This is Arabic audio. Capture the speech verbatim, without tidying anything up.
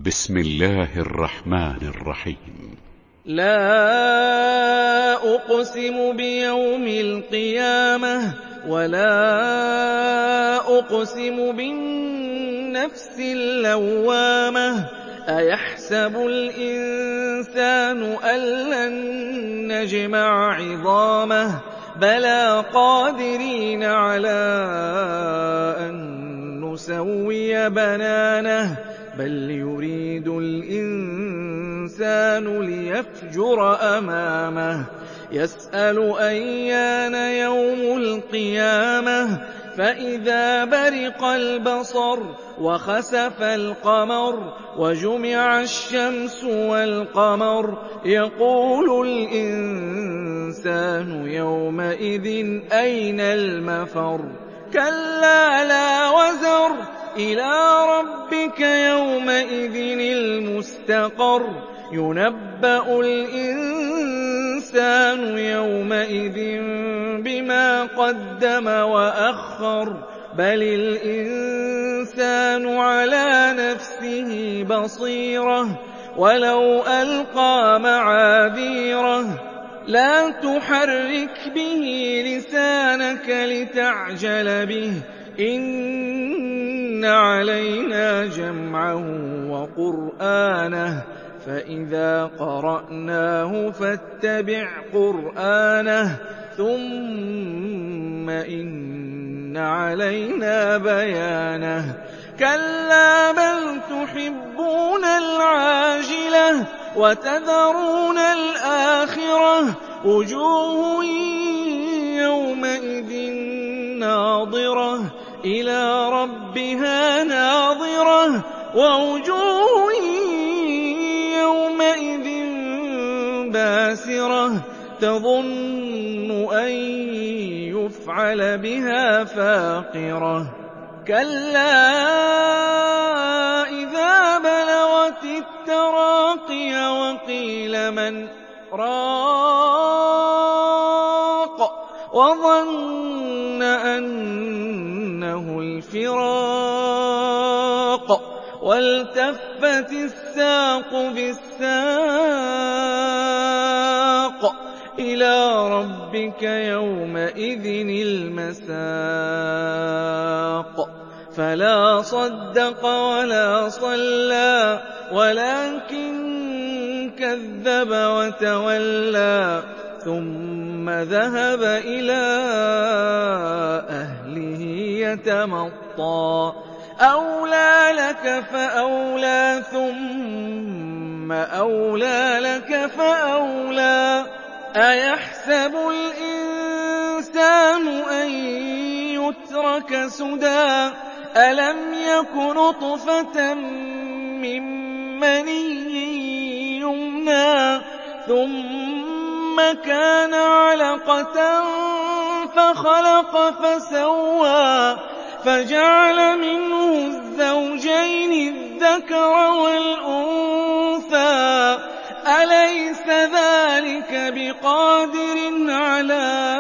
بسم الله الرحمن الرحيم. لا أقسم بيوم القيامة ولا أقسم بالنفس اللوامة أيحسب الإنسان أن لن نجمع عظامه بلى قادرين على أن نسوي بنانه بل يريد الإنسان ليفجر أمامه يسأل أيان يوم القيامة فإذا برق البصر وخسف القمر وجمع الشمس والقمر يقول الإنسان يومئذ أين المفر كلا لا وزر إلى ربك يومئذ المستقر ينبأ الإنسان يومئذ بما قدم وأخر بل الإنسان على نفسه بصيرة ولو ألقى معاذيره لا تحرك به لسانك لتعجل به إن علينا جمعه وقرآنه فإذا قرأناه فاتبع قرآنه ثم إن علينا بيانه كلا بل تحبون العاجلة وتذرون الآخرة وجوه يومئذ ناظرة إلى ربها ناظرة ووجوه يومئذ باسرة تظن أن يفعل بها فاقرة كلا إذا بلغت التراقي وقيل من راق وظن أنه الفراق والتفت الساق بالساق إلى ربك يومئذ المساق فلا صدق ولا صلى ولكن كذب وتولى ثم ذهب إلى أهله يتمطى أولى لك فأولى ثم أولى لك فأولى أيحسب الإنسان أن يترك سدى ألم يك نطفة من مني يمنى ثم كان علقة فخلق فسوى فجعل منه الزوجين الذكر والأنثى أليس ذلك بقادر على